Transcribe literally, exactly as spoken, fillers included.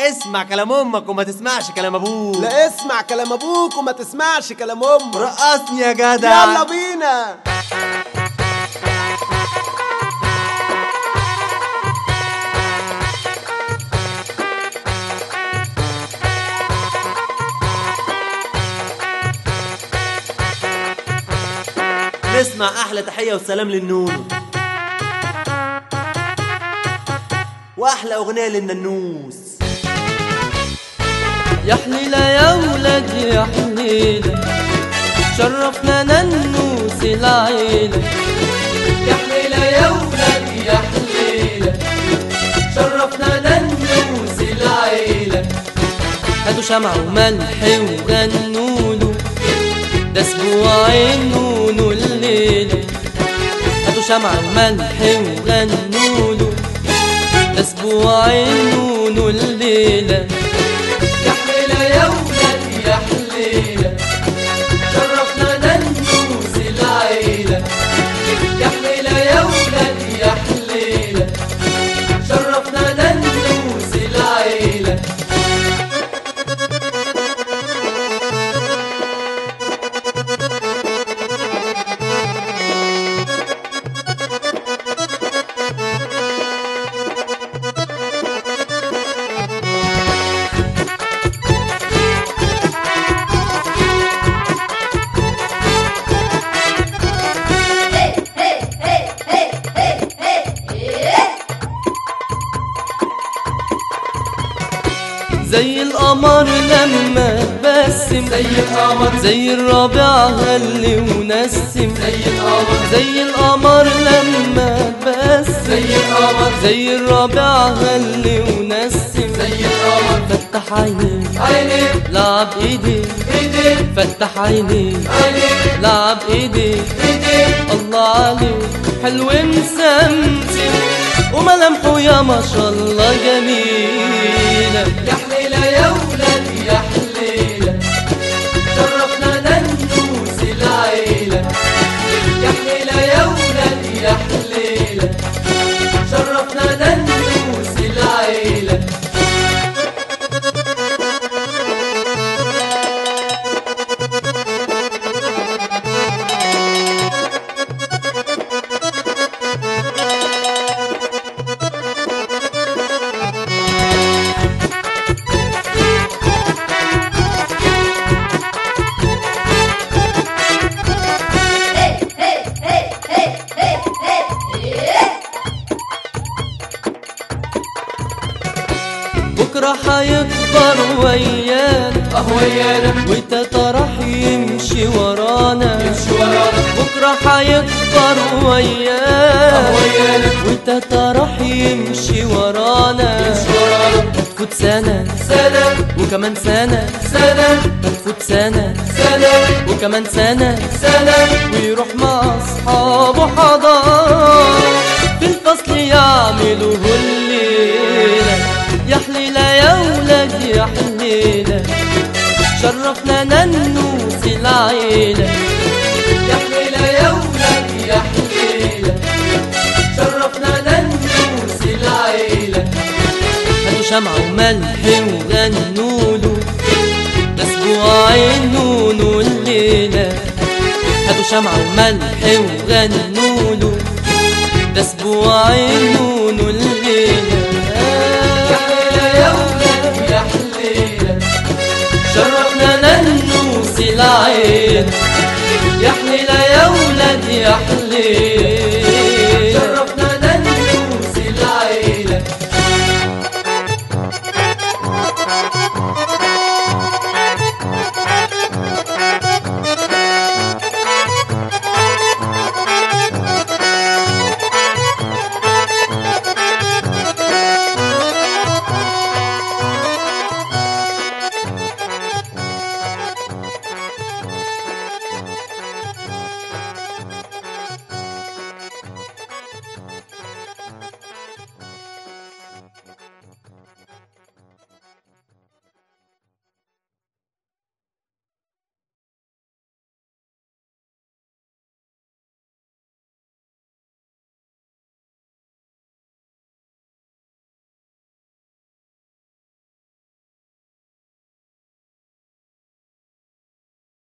اسمع كلام امك وما تسمعش كلام ابوك. لا اسمع كلام ابوك وما تسمعش كلام امك. رقصني يا جدع. يلا بينا. نسمع احلى تحية وسلام للنونو، واحلى اغنية للننوس. يا حليلة يا ولاد يا حليلة، شرفنا ننوس العيلة. يا حليلة يا ولاد يا حليلة، شرفنا ننوس العيلة. هاتوا شمع وملح وغنولو، ده اسبوع النونو الليلة. هاتوا شمع وملح وغنولو، ده اسبوع النونو الليلة. يا حليلة يا ولاد يا حليلة، شرفنا ننوس العيلة. يا حليلة يا ولاد يا حليلة، شرفنا ننوس العيلة. زي القمر لما تبسم، زي القمر زي الربيع غلي ونسم. زي القمر زي القمر لما تبسم، زي القمر زي الربيع غلي ونسم. زي القمر فتح عينيك عينيك، لعب ايديك ايديك، فتح عينيك عينيك، لعب ايديك ايديك. الله عليك حلو مسمسم، وملامحه يا ما شاء الله جميلة. يا حليلة يا ولاد يا حليلة، شرفنا ننوس العيلة. يا حليلة يا ولاد يا حليلة، شرفنا ننوس العيلة. بكرة حيكبر ويانا اه ويانا، وتاتا راح يمشي ورانا يمشي ورانا. بكرة حيكبر ويانا اه ويانا، وتاتا راح يمشي ورانا يمشي ورانا. هتفوت سنة سنة وكمان سنة سنة، هتفوت سنة سنة وكمان سنة سنة، ويروح مع أصحابه حضانة في الفصل يعملوا الليلة. يا حليلة يا ولاد يا حليلة، شرفنا ننوس العيلة. يا حليلة يا ولاد يا حليلة، شرفنا ننوس العيلة. هاتوا شمع وملح وغنولو، ده اسبوع النونو الليلة. هاتوا شمع وملح وغنولو، ده اسبوع النونو الليلة. شرفنا ننوس العيلة. يا حليلة يا ولاد يا حليلة،